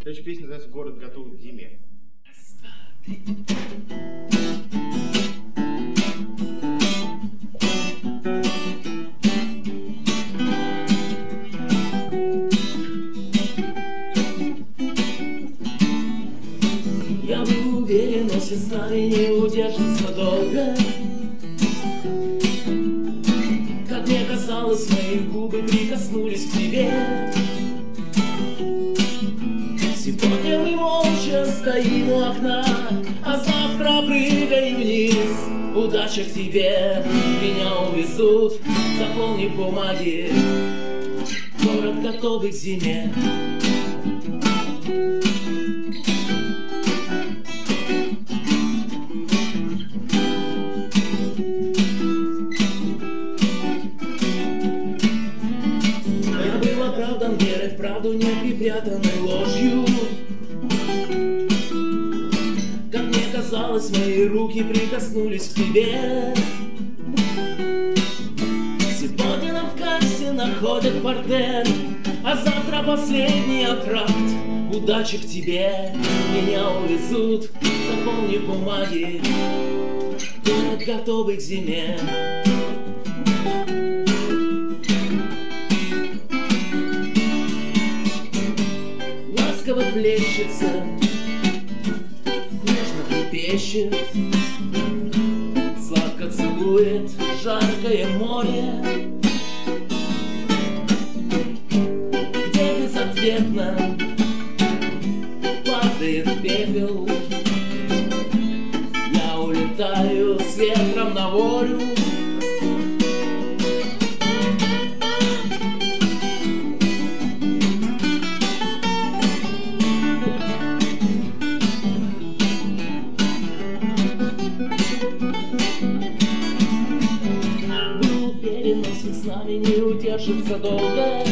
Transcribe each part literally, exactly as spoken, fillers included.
Следующая песня называется «Город готовый к зиме». Я был уверен, но с весной не удержится долго. Как мне казалось, мои губы прикоснулись к тебе. Сегодня мы молча стоим у окна, а завтра прыгаем вниз. Удача к тебе, меня увезут, заполни бумаги. Город готовый к зиме. Я был оправдан верой в правду, не припрятанной ложью. Как мне казалось, мои руки прикоснулись к тебе. Сегодня нам в кассе находят партнер, а завтра последний аккорд. Удачи к тебе, меня увезут, заполни бумаги. Город готовый к зиме. Ласково плещется, нежно трепещет, сладко целует жаркое море, где безответно падает пепел. Я улетаю с ветром на волю. Был уверен, но с нами не удержится долго.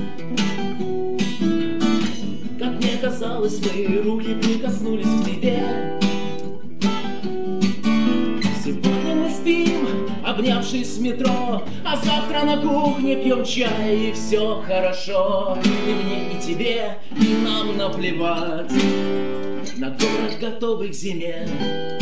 Как мне казалось, мои руки прикоснулись к тебе. Сегодня мы спим, обнявшись в метро, а завтра на кухне пьем чай, и все хорошо. И мне, и тебе, и нам наплевать на город готовый к зиме.